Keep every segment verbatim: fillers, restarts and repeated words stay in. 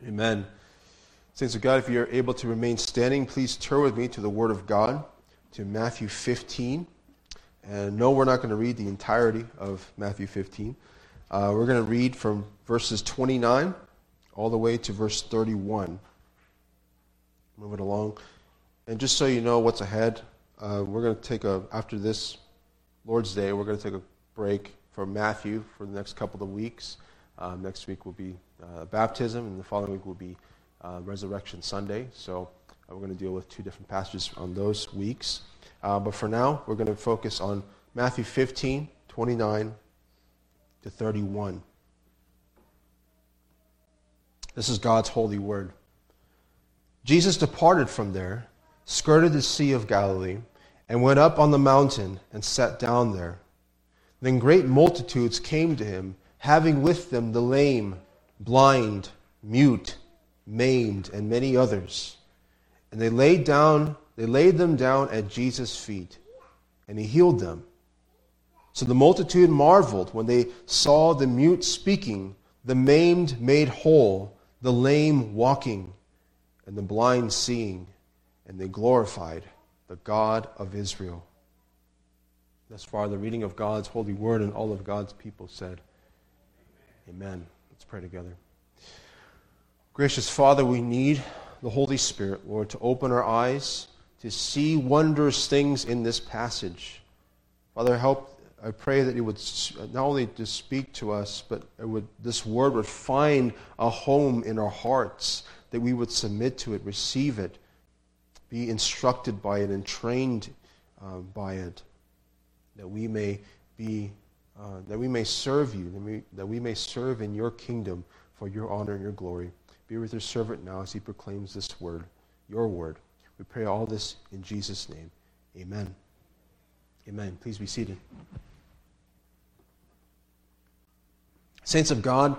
Amen. Saints of God, if you're able to remain standing, please turn with me to the Word of God, to Matthew fifteen. And no, we're not going to read the entirety of Matthew fifteen. Uh, we're going to read from verses twenty-nine all the way to verse thirty-one. Moving along. And just so you know what's ahead, uh, we're going to take a, after this Lord's Day, we're going to take a break from Matthew for the next couple of weeks. Um, next week will be uh, baptism, and the following week will be uh, Resurrection Sunday. So uh, we're going to deal with two different passages on those weeks. Uh, but for now, we're going to focus on Matthew fifteen, twenty-nine to thirty-one. This is God's holy word. Jesus departed from there, skirted the Sea of Galilee, and went up on the mountain and sat down there. Then great multitudes came to him, having with them the lame, blind, mute, maimed, and many others. And they laid down, they laid them down at Jesus' feet, and he healed them. So the multitude marveled when they saw the mute speaking, the maimed made whole, the lame walking, and the blind seeing, and they glorified the God of Israel. Thus far, the reading of God's holy word, and all of God's people said, Amen. Let's pray together. Gracious Father, we need the Holy Spirit, Lord, to open our eyes, to see wondrous things in this passage. Father, help, I pray that you would not only just speak to us, but it would, this word would find a home in our hearts, that we would submit to it, receive it, be instructed by it, and trained uh, by it, that we may be, uh, that we may serve you, that we, that we may serve in your kingdom for your honor and your glory. Be with your servant now as he proclaims this word, your word. We pray all this in Jesus' name. Amen. Amen. Please be seated. Saints of God,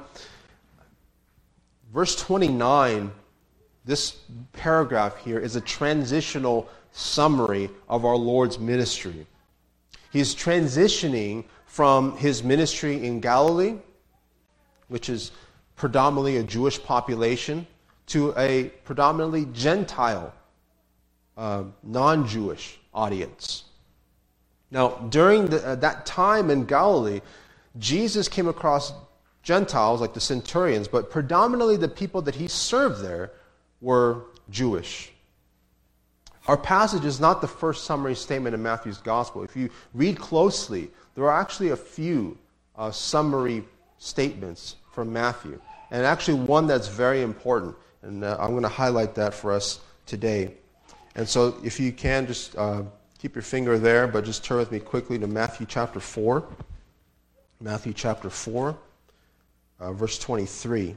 verse twenty-nine, this paragraph here is a transitional summary of our Lord's ministry. He's transitioning from his ministry in Galilee, which is predominantly a Jewish population, to a predominantly Gentile, uh, non-Jewish audience. Now, during the, uh, that time in Galilee, Jesus came across Gentiles like the centurions, but predominantly the people that he served there were Jewish. Our passage is not the first summary statement in Matthew's gospel. If you read closely, there are actually a few uh, summary statements from Matthew, and actually one that's very important, and uh, I'm going to highlight that for us today. And so if you can, just uh, keep your finger there, but just turn with me quickly to Matthew chapter four. Matthew chapter four, uh, verse twenty-three.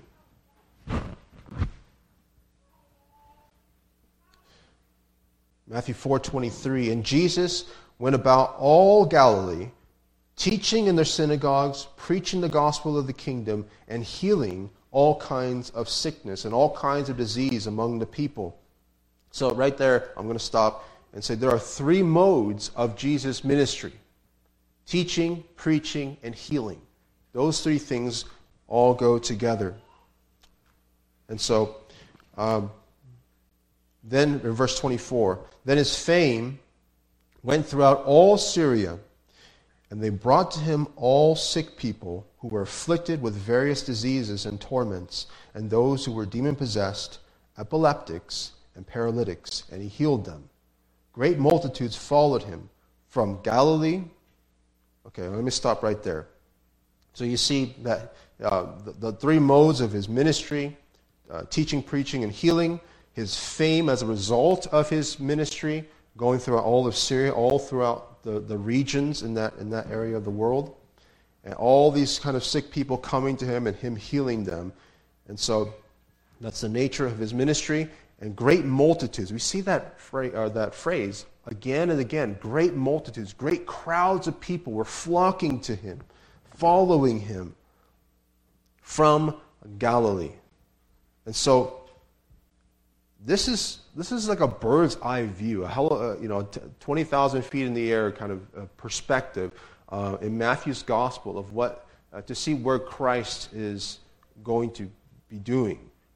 Matthew four twenty-three, and Jesus went about all Galilee, teaching in their synagogues, preaching the gospel of the kingdom, and healing all kinds of sickness and all kinds of disease among the people. So right there, I'm going to stop and say there are three modes of Jesus' ministry: teaching, preaching, and healing. Those three things all go together. And so, um, then in verse twenty-four, then his fame went throughout all Syria, and they brought to him all sick people who were afflicted with various diseases and torments, and those who were demon-possessed, epileptics, and paralytics, and he healed them. Great multitudes followed him from Galilee. Okay, let me stop right there. So you see that uh, the, the three modes of his ministry, uh, teaching, preaching, and healing, his fame as a result of his ministry, going throughout all of Syria, all throughout the, the regions in that in that area of the world, and all these kind of sick people coming to him and him healing them. And so that's the nature of his ministry. And great multitudes. We see that phrase, or that phrase again and again. Great multitudes, great crowds of people were flocking to him, following him from Galilee. And so This is this is like a bird's eye view, a hell, uh, you know, t- twenty thousand feet in the air kind of uh, perspective uh, in Matthew's gospel of what uh, to see where Christ is going to be doing,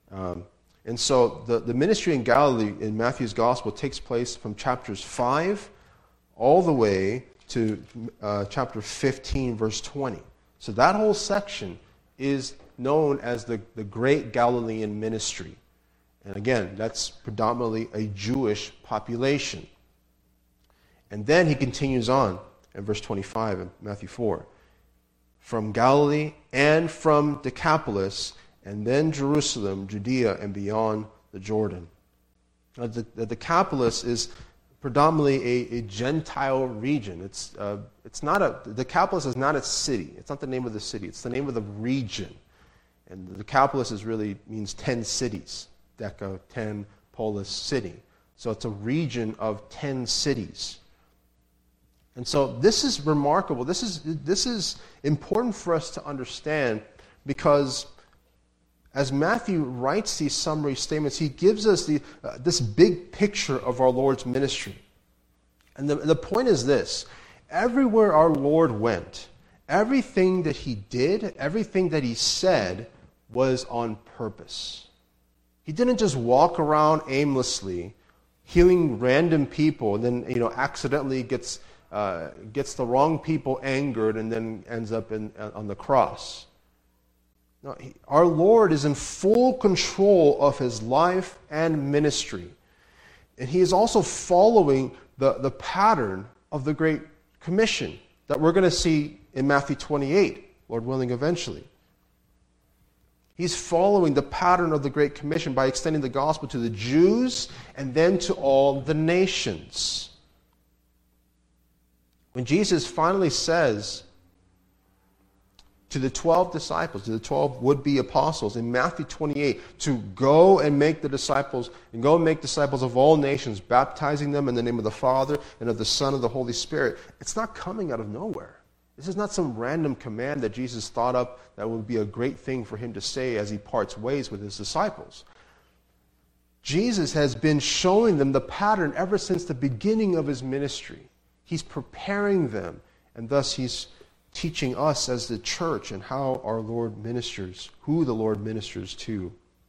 Um, and so the, the ministry in Galilee in Matthew's gospel takes place from chapters five all the way to uh, chapter fifteen, verse twenty. So that whole section is known as the, the Great Galilean Ministry. And again, that's predominantly a Jewish population. And then he continues on in verse twenty-five in Matthew four. From Galilee and from Decapolis, and then Jerusalem, Judea, and beyond the Jordan. Now, the, the Decapolis is predominantly a, a Gentile region. It's uh, it's not a the Decapolis is not a city. It's not the name of the city. It's the name of the region. And the Decapolis is really means ten cities. Deca, ten, polis, city. So it's a region of ten cities. And so this is remarkable. This is this is important for us to understand, because as Matthew writes these summary statements, he gives us the, uh, this big picture of our Lord's ministry. And the, the point is this: everywhere our Lord went, everything that he did, everything that he said was on purpose. He didn't just walk around aimlessly, healing random people, and then you know accidentally gets uh, gets the wrong people angered, and then ends up in, on the cross. No, he, our Lord is in full control of his life and ministry, and he is also following the, the pattern of the Great Commission that we're going to see in Matthew twenty-eight, Lord willing, eventually. He's following the pattern of the Great Commission by extending the gospel to the Jews and then to all the nations. When Jesus finally says to the twelve disciples, to the twelve would-be apostles in Matthew twenty-eight, to go and make the disciples, and go and make disciples of all nations, baptizing them in the name of the Father and of the Son and of the Holy Spirit, it's not coming out of nowhere. This is not some random command that Jesus thought up that would be a great thing for him to say as he parts ways with his disciples. Jesus has been showing them the pattern ever since the beginning of his ministry. He's preparing them, and thus he's teaching us as the church and how our Lord ministers, who the Lord ministers to.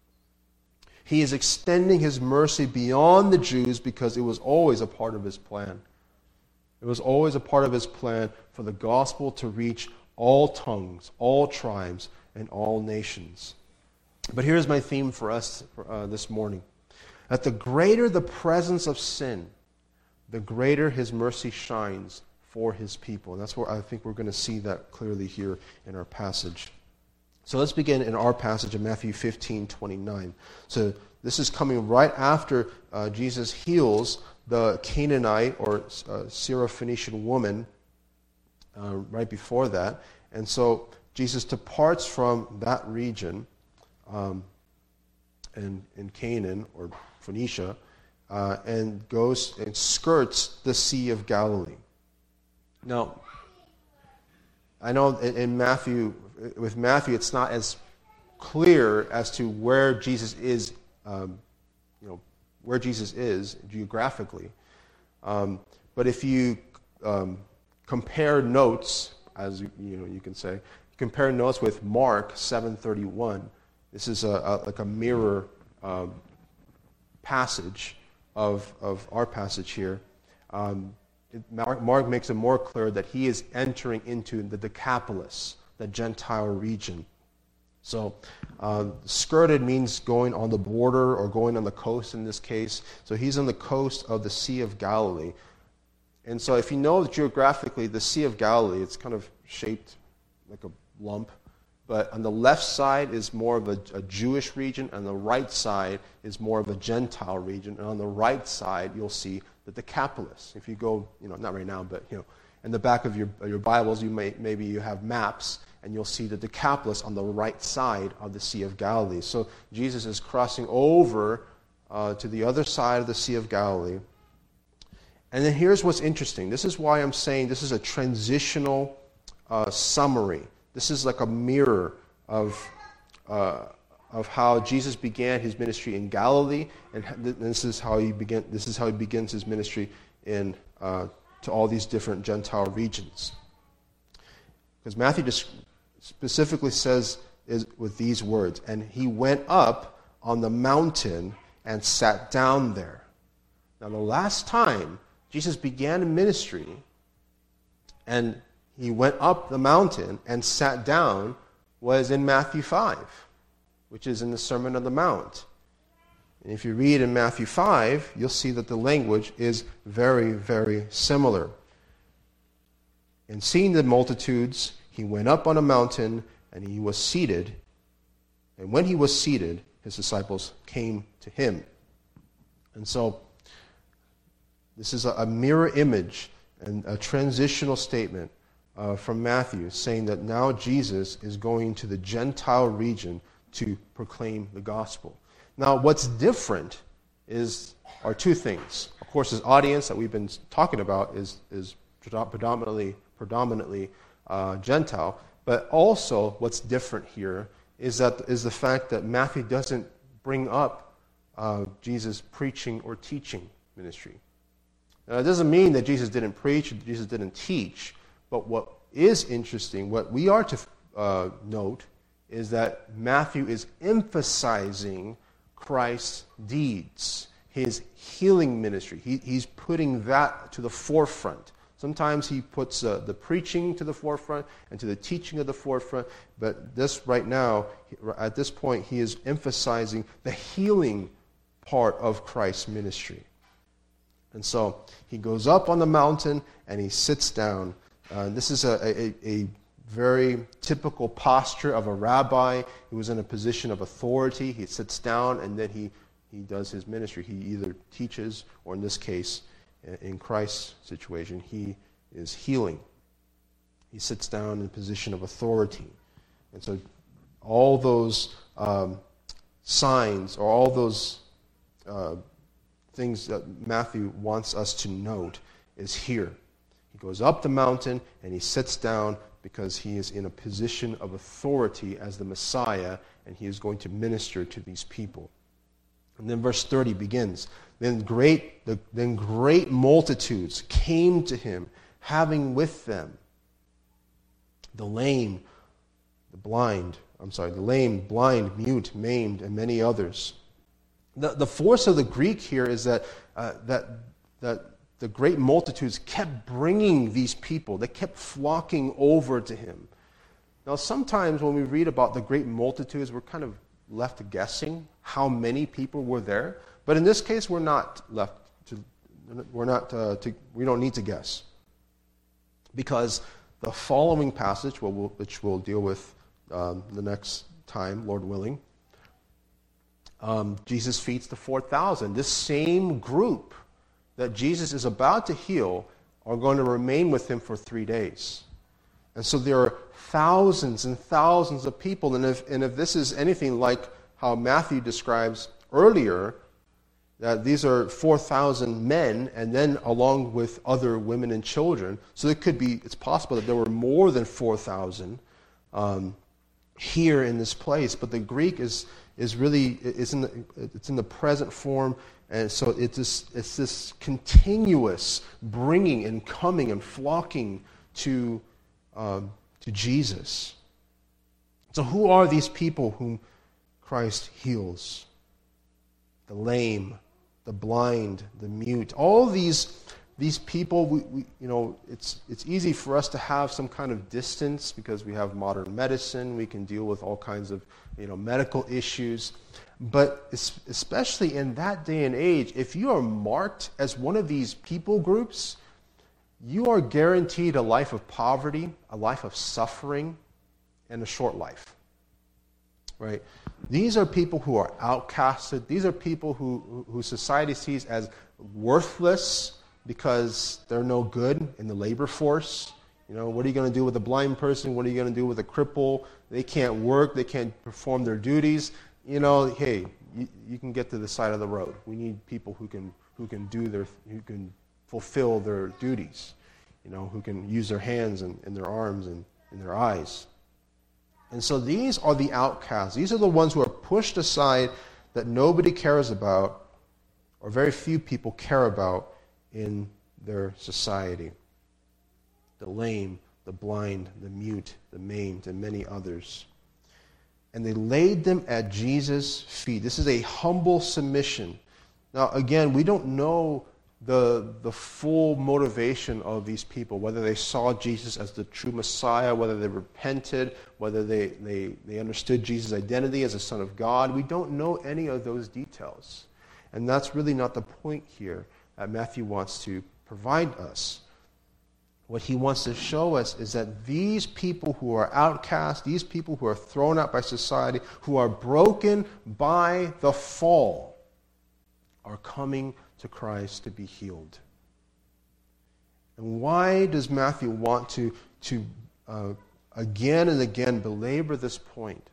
He is extending his mercy beyond the Jews because it was always a part of his plan. It was always a part of his plan for the gospel to reach all tongues, all tribes, and all nations. But here's my theme for us uh, this morning. That the greater the presence of sin, the greater his mercy shines for his people. And that's where I think we're going to see that clearly here in our passage. So let's begin in our passage in Matthew fifteen twenty-nine. So this is coming right after uh, Jesus heals the Canaanite or uh, Syrophoenician woman uh, right before that. And so Jesus departs from that region um, in, in Canaan or Phoenicia uh, and goes and skirts the Sea of Galilee. Now, I know in, in Matthew, with Matthew, it's not as clear as to where Jesus is, um, you know, where Jesus is geographically. Um, but if you um, compare notes, as you know, you can say, compare notes with Mark seven thirty-one. This is a, a like a mirror um, passage of of our passage here. Um, it, Mark, Mark makes it more clear that he is entering into the Decapolis, the Gentile region. So, uh, skirted means going on the border or going on the coast in this case. So he's on the coast of the Sea of Galilee. And so if you know geographically, the Sea of Galilee, it's kind of shaped like a lump. But on the left side is more of a, a Jewish region, and the right side is more of a Gentile region. And on the right side, you'll see the Decapolis. If you go, you know, not right now, but, you know, in the back of your, your Bibles, you may maybe you have maps, and you'll see the Decapolis on the right side of the Sea of Galilee. So Jesus is crossing over uh, to the other side of the Sea of Galilee. And then here's what's interesting. This is why I'm saying this is a transitional uh, summary. This is like a mirror of uh, of how Jesus began his ministry in Galilee, and this is how he began. This is how he begins his ministry in uh, to all these different Gentile regions. Because Matthew just specifically says is with these words, and he went up on the mountain and sat down there. Now, the last time Jesus began a ministry and he went up the mountain and sat down was in Matthew five, which is in the Sermon on the Mount. And if you read in Matthew five, you'll see that the language is very, very similar. And seeing the multitudes, he went up on a mountain and he was seated. And when he was seated, his disciples came to him. And so, this is a, a mirror image and a transitional statement uh, from Matthew saying that now Jesus is going to the Gentile region to proclaim the gospel. Now, what's different is are two things. Of course, his audience that we've been talking about is, is predominantly, predominantly uh, Gentile, but also what's different here is that is the fact that Matthew doesn't bring up uh, Jesus' preaching or teaching ministry. Now, it doesn't mean that Jesus didn't preach or Jesus didn't teach, but what is interesting, what we are to uh, note, is that Matthew is emphasizing Christ's deeds, his healing ministry. He, he's putting that to the forefront. Sometimes he puts uh, the preaching to the forefront and to the teaching of the forefront, but this right now, at this point, he is emphasizing the healing part of Christ's ministry. And so he goes up on the mountain and he sits down. Uh, this is a, a, a very typical posture of a rabbi who is in a position of authority. He sits down and then he, he does his ministry. He either teaches, or in this case, in Christ's situation, he is healing. He sits down in a position of authority. And so all those um, signs, or all those uh, things that Matthew wants us to note is here. He goes up the mountain and he sits down because he is in a position of authority as the Messiah, and he is going to minister to these people. And then verse thirty begins. Then great, the, then great multitudes came to him, having with them the lame, the blind, I'm sorry, the lame, blind, mute, maimed, and many others. The, the force of the Greek here is that, uh, that, that the great multitudes kept bringing these people. They kept flocking over to him. Now, sometimes when we read about the great multitudes, we're kind of left guessing how many people were there. But in this case, we're not left to, we're not uh, to, we don't need to guess. Because the following passage, which we'll deal with um, the next time, Lord willing, um, Jesus feeds the four thousand. This same group that Jesus is about to heal are going to remain with him for three days. And so there are thousands and thousands of people. And if, and if this is anything like how Matthew describes earlier, that these are four thousand men, and then along with other women and children. So it could be, it's possible that there were more than four thousand um, here in this place. But the Greek is is really, it's in the, it's in the present form. And so it's this, it's this continuous bringing and coming and flocking to, um, to Jesus. So who are these people whom Christ heals? The lame, the blind, the mute. All these these people, we, we, you know, it's it's easy for us to have some kind of distance because we have modern medicine. We can deal with all kinds of, you know, medical issues. But especially in that day and age, if you are marked as one of these people groups, you are guaranteed a life of poverty, a life of suffering, and a short life. Right? These are people who are outcasted. These are people who, who society sees as worthless because they're no good in the labor force. You know, what are you going to do with a blind person? What are you going to do with a cripple? They can't work. They can't perform their duties. You know, hey, you, you can get to the side of the road. We need people who can who can do their who can fulfill their duties. You know, who can use their hands and, and their arms and, and their eyes. And so these are the outcasts. These are the ones who are pushed aside, that nobody cares about, or very few people care about in their society. The lame, the blind, the mute, the maimed, and many others. and they laid them at Jesus' feet. This is a humble submission. Now, again, we don't know the, the full motivation of these people, whether they saw Jesus as the true Messiah, whether they repented, whether they, they, they understood Jesus' identity as the Son of God. We don't know any of those details. And that's really not the point here that Matthew wants to provide us. What he wants to show us is that these people who are outcast, these people who are thrown out by society, who are broken by the fall, are coming to Christ to be healed. And why does Matthew want to, to uh, again and again belabor this point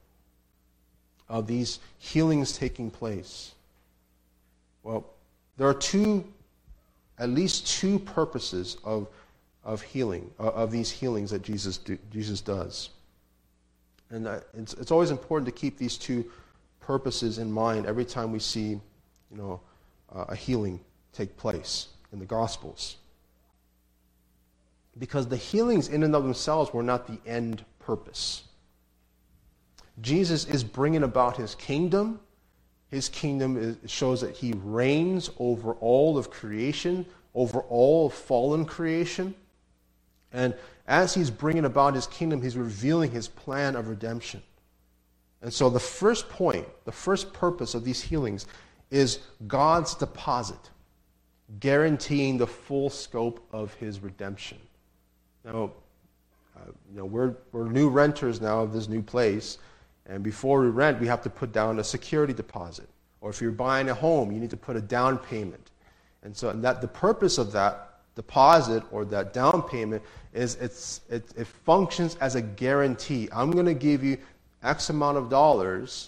of these healings taking place? Well, there are two, at least two purposes of of healing, of these healings that Jesus do, Jesus does. And it's, it's always important to keep these two purposes in mind every time we see, you know, uh, a healing take place in the Gospels. Because the healings in and of themselves were not the end purpose. Jesus is bringing about his kingdom. His kingdom is, shows that he reigns over all of creation, over all of fallen creation. And as he's bringing about his kingdom, he's revealing his plan of redemption. And so the first point, the first purpose of these healings is God's deposit, guaranteeing the full scope of his redemption. Now, uh, you know, we're, we're new renters now of this new place, and before we rent, we have to put down a security deposit. Or if you're buying a home, you need to put a down payment. And so and that the purpose of that deposit or that down payment is it's, it, it functions as a guarantee. I'm going to give you X amount of dollars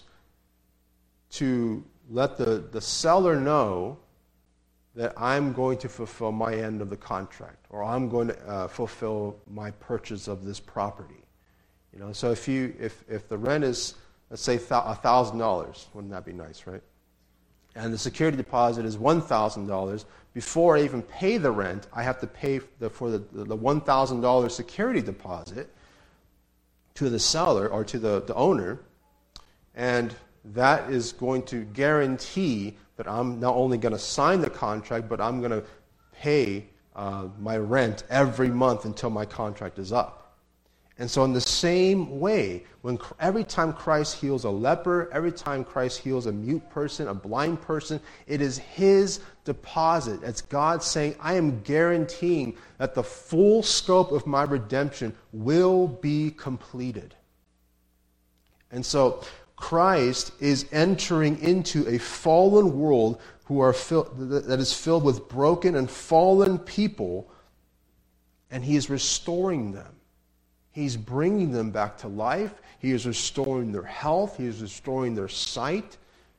to let the, the seller know that I'm going to fulfill my end of the contract, or I'm going to uh, fulfill my purchase of this property. You know, so if you if if the rent is, let's say, a thousand dollars, wouldn't that be nice, right? And the security deposit is one thousand dollars. Before I even pay the rent, I have to pay the, for the, the one thousand dollars security deposit to the seller or to the, the owner. And that is going to guarantee that I'm not only going to sign the contract, but I'm going to pay uh, my rent every month until my contract is up. And so in the same way, when every time Christ heals a leper, every time Christ heals a mute person, a blind person, it is his deposit. It's God saying, I am guaranteeing that the full scope of my redemption will be completed. And so Christ is entering into a fallen world who are fill- that is filled with broken and fallen people, and he is restoring them. He's bringing them back to life. He is restoring their health. He is restoring their sight.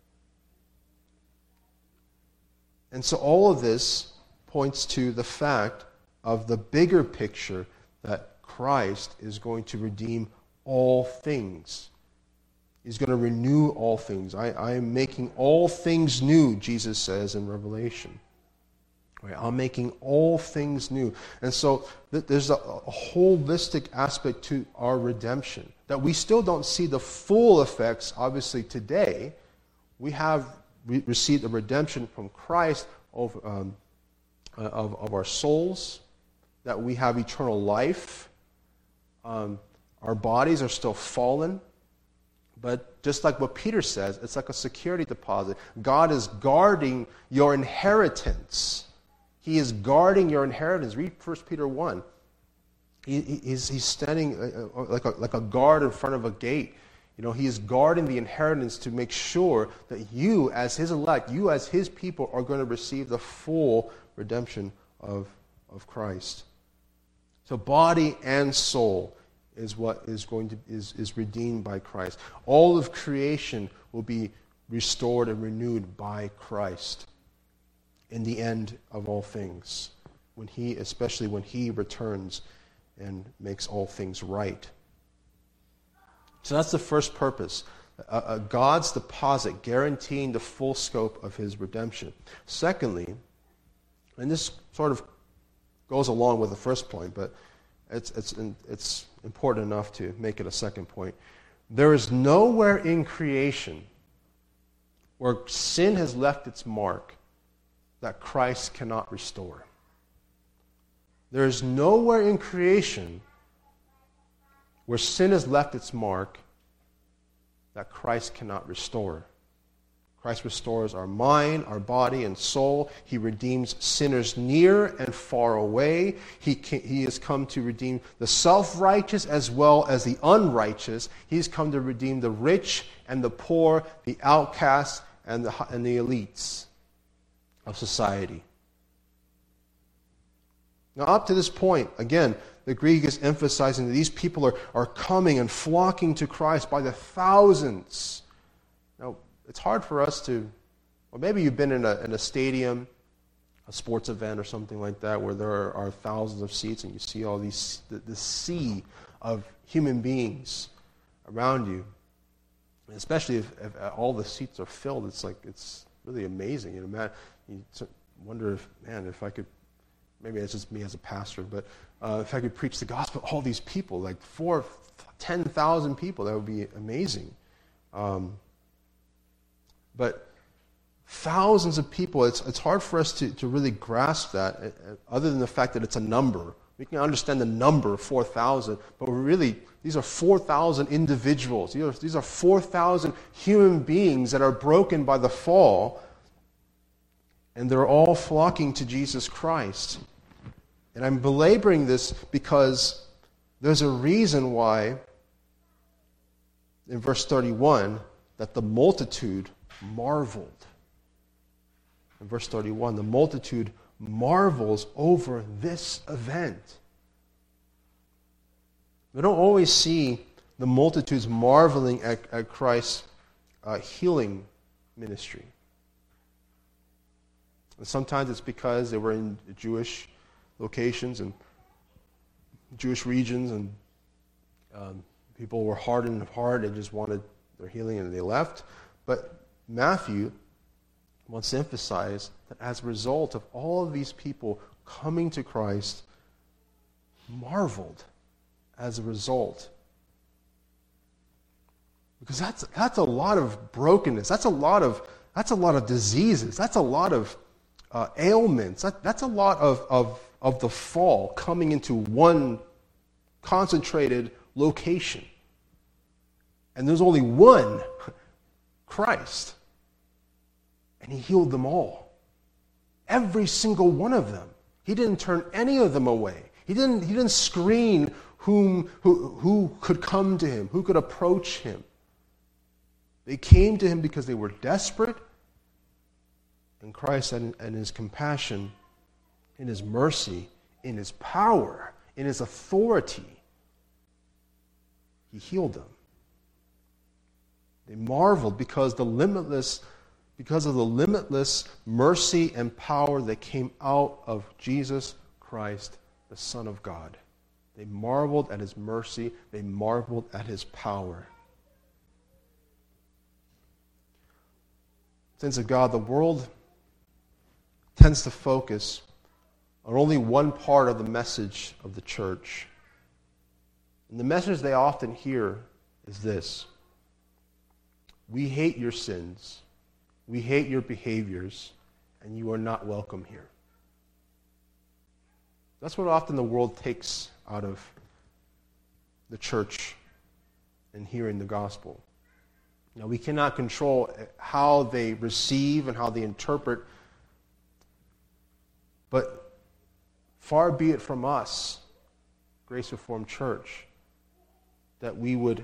And so all of this points to the fact of the bigger picture that Christ is going to redeem all things. He's going to renew all things. I, I am making all things new, Jesus says in Revelation. Right, I'm making all things new. And so th- there's a, a holistic aspect to our redemption that we still don't see the full effects, obviously, today. We have re- received a redemption from Christ of, um, uh, of, of our souls, that we have eternal life. Um, our bodies are still fallen. But just like what Peter says, it's like a security deposit. God is guarding your inheritance. He is guarding your inheritance. Read First Peter one. He, he's, he's standing like a, like a guard in front of a gate. You know, he is guarding the inheritance to make sure that you, as his elect, you as his people, are going to receive the full redemption of, of Christ. So body and soul is what is going to is, is redeemed by Christ. All of creation will be restored and renewed by Christ in the end of all things, when he, especially when he returns and makes all things right. So that's the first purpose, uh, uh, God's deposit guaranteeing the full scope of his redemption. Secondly, and this sort of goes along with the first point, but it's it's it's important enough to make it a second point. There is nowhere in creation where sin has left its mark that Christ cannot restore. There is nowhere in creation where sin has left its mark that Christ cannot restore. Christ restores our mind, our body, and soul. He redeems sinners near and far away. He, can, he has come to redeem the self-righteous as well as the unrighteous. He's come to redeem the rich and the poor, the outcasts and the, and the elites of society. Now, up to this point, again, the Greek is emphasizing that these people are, are coming and flocking to Christ by the thousands. Now, it's hard for us to, or maybe you've been in a, in a stadium, a sports event or something like that, where there are, are thousands of seats and you see all these, the, the sea of human beings around you. And especially if, if all the seats are filled, it's like, it's really amazing. You know, man, you wonder if, man, if I could, maybe it's just me as a pastor, but uh, if I could preach the gospel to all these people, like four, ten thousand people, that would be amazing. Um, but thousands of people, it's it's hard for us to, to really grasp that, uh, other than the fact that it's a number. We can understand the number, four thousand, but we're really, these are four thousand individuals. These are, these are four thousand human beings that are broken by the fall, and they're all flocking to Jesus Christ. And I'm belaboring this because there's a reason why, in verse thirty-one, that the multitude marveled. In verse thirty-one, the multitude marvels over this event. We don't always see the multitudes marveling at, at Christ's uh, healing ministry. And sometimes it's because they were in Jewish locations and Jewish regions, and um, people were hardened of heart and just wanted their healing, and they left. But Matthew wants to emphasize that as a result of all of these people coming to Christ, marveled as a result. Because that's that's a lot of brokenness. That's a lot of that's a lot of diseases. That's a lot of uh, ailments. That, that's a lot of, of of the fall coming into one concentrated location. And there's only one, Christ. And he healed them all. Every single one of them. He didn't turn any of them away. He didn't, he didn't screen whom, who, who could come to him, who could approach him. They came to him because they were desperate. And Christ, in, in his compassion, in his mercy, in his power, in his authority, he healed them. They marveled because the limitless, because of the limitless mercy and power that came out of Jesus Christ, the Son of God. They marveled at his mercy. They marveled at his power. Saints of God, the world tends to focus on only one part of the message of the church. And the message they often hear is this: we hate your sins, we hate your behaviors, and you are not welcome here. That's what often the world takes out of the church and hearing the gospel. Now, we cannot control how they receive and how they interpret, but far be it from us, Grace Reformed Church, that we would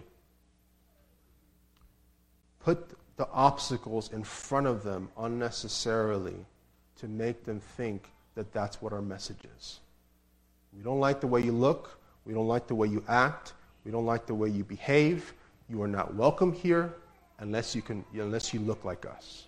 put the obstacles in front of them unnecessarily to make them think that that's what our message is. We don't like the way you look. We don't like the way you act. We don't like the way you behave. You are not welcome here unless you can, unless you look like us.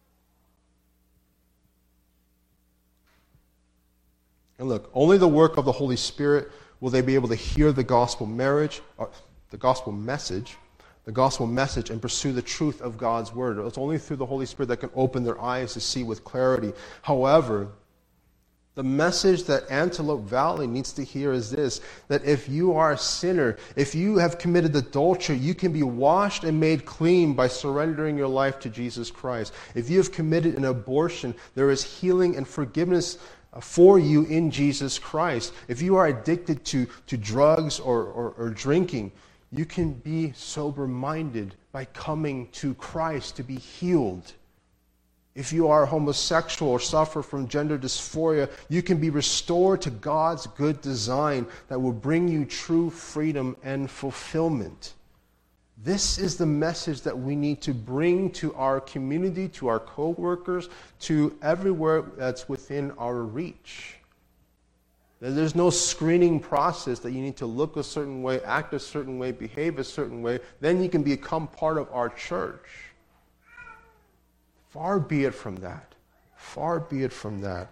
And look, only the work of the Holy Spirit will they be able to hear the gospel marriage, or the gospel message, the gospel message, and pursue the truth of God's word. It's only through the Holy Spirit that can open their eyes to see with clarity. However, The message that Antelope Valley needs to hear is this, that if you are a sinner, if you have committed adultery, you can be washed and made clean by surrendering your life to Jesus Christ. If you have committed an abortion, there is healing and forgiveness for you in Jesus Christ. If you are addicted to, to drugs or, or, or drinking, you can be sober-minded by coming to Christ to be healed. If you are homosexual or suffer from gender dysphoria, you can be restored to God's good design that will bring you true freedom and fulfillment. This is the message that we need to bring to our community, to our co-workers, to everywhere that's within our reach. There's no screening process that you need to look a certain way, act a certain way, behave a certain way. Then you can become part of our church. Far be it from that. Far be it from that.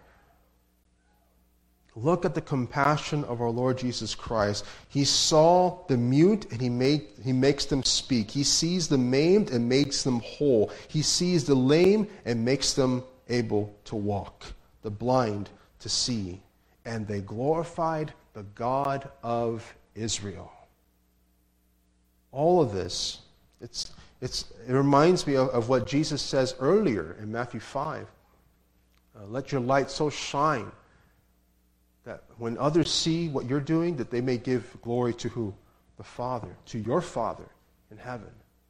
Look at the compassion of our Lord Jesus Christ. He saw the mute and he made he makes them speak. He sees the maimed and makes them whole. He sees the lame and makes them able to walk, the blind to see. And they glorified the God of Israel. All of this, it's It's, it reminds me of, of what Jesus says earlier in Matthew five. Uh, Let your light so shine that when others see what you're doing, that they may give glory to who? The Father, to your Father in heaven.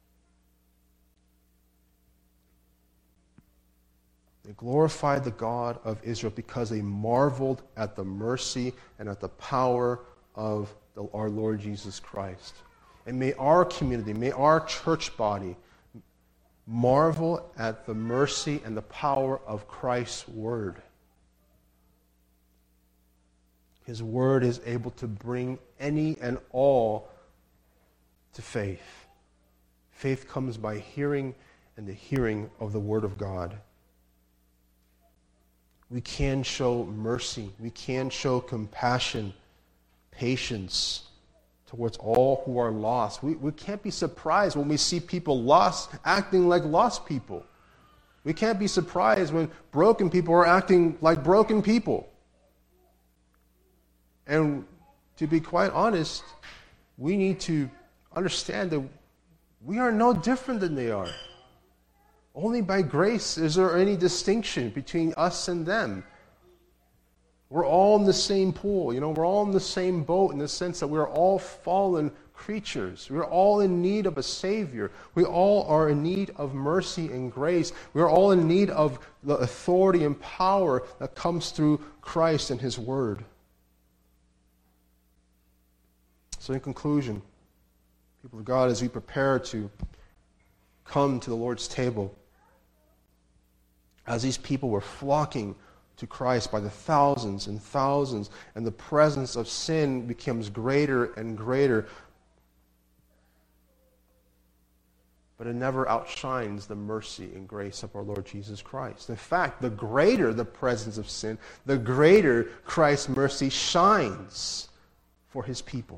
They glorified the God of Israel because they marveled at the mercy and at the power of the, our Lord Jesus Christ. And may our community, may our church body marvel at the mercy and the power of Christ's Word. His Word is able to bring any and all to faith. Faith comes by hearing, and the hearing of the Word of God. We can show mercy. We can show compassion, patience, towards all who are lost. We, we can't be surprised when we see people lost, acting like lost people. We can't be surprised when broken people are acting like broken people. And to be quite honest, we need to understand that we are no different than they are. Only by grace is there any distinction between us and them. We're all in the same pool, you know, we're all in the same boat in the sense that we're all fallen creatures. We're all in need of a Savior. We all are in need of mercy and grace. We're all in need of the authority and power that comes through Christ and His Word. So in conclusion, people of God, as we prepare to come to the Lord's table, as these people were flocking to Christ by the thousands and thousands, and the presence of sin becomes greater and greater. But it never outshines the mercy and grace of our Lord Jesus Christ. In fact, the greater the presence of sin, the greater Christ's mercy shines for His people.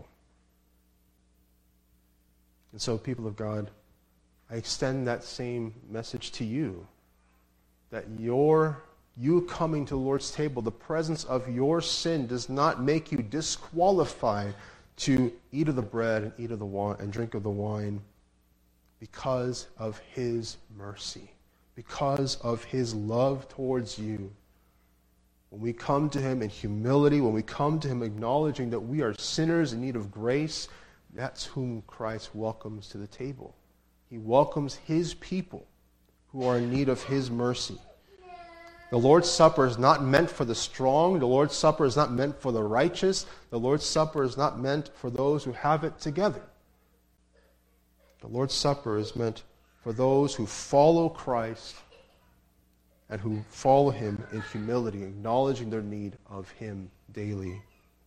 And so, people of God, I extend that same message to you, that your You coming to the Lord's table, the presence of your sin does not make you disqualified to eat of the bread and eat of the wine and drink of the wine because of His mercy, because of His love towards you. When we come to Him in humility, when we come to Him acknowledging that we are sinners in need of grace, that's whom Christ welcomes to the table. He welcomes His people who are in need of His mercy. The Lord's Supper is not meant for the strong. The Lord's Supper is not meant for the righteous. The Lord's Supper is not meant for those who have it together. The Lord's Supper is meant for those who follow Christ and who follow Him in humility, acknowledging their need of Him daily.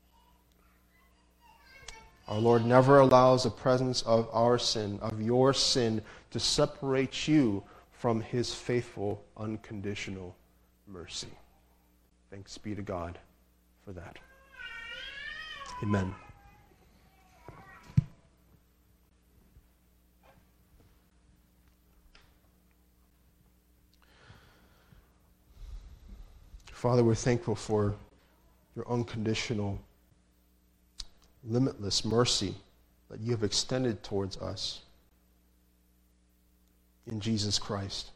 Our Lord never allows the presence of our sin, of your sin, to separate you from His faithful, unconditional mercy. Thanks be to God for that. Amen. Father, we're thankful for your unconditional, limitless mercy that you have extended towards us in Jesus Christ.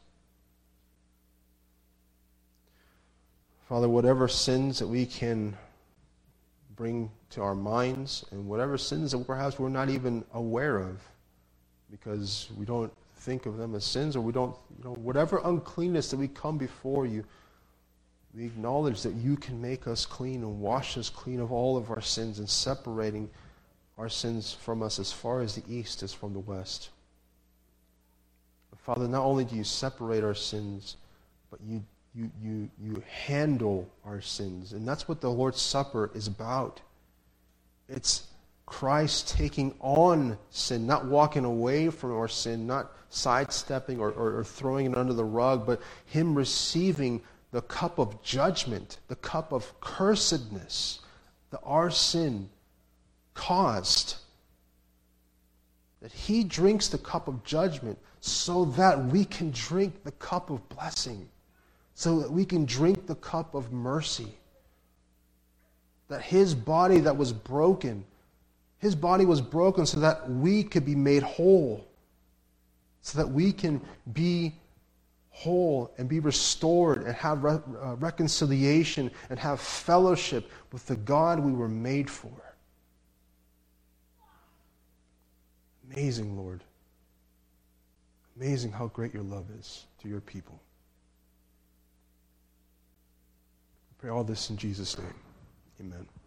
Father, whatever sins that we can bring to our minds and whatever sins that perhaps we're not even aware of because we don't think of them as sins, or we don't, you know, whatever uncleanness that we come before you, we acknowledge that you can make us clean and wash us clean of all of our sins and separating our sins from us as far as the east is from the west. Father, not only do you separate our sins, but you You, you, you handle our sins. And that's what the Lord's Supper is about. It's Christ taking on sin, not walking away from our sin, not sidestepping or, or, or throwing it under the rug, but Him receiving the cup of judgment, the cup of cursedness that our sin caused. That He drinks the cup of judgment so that we can drink the cup of blessing. So that we can drink the cup of mercy. That His body that was broken, His body was broken so that we could be made whole. So that we can be whole and be restored and have re- uh, reconciliation and have fellowship with the God we were made for. Amazing, Lord. Amazing how great your love is to your people. I pray all this in Jesus' name. Amen.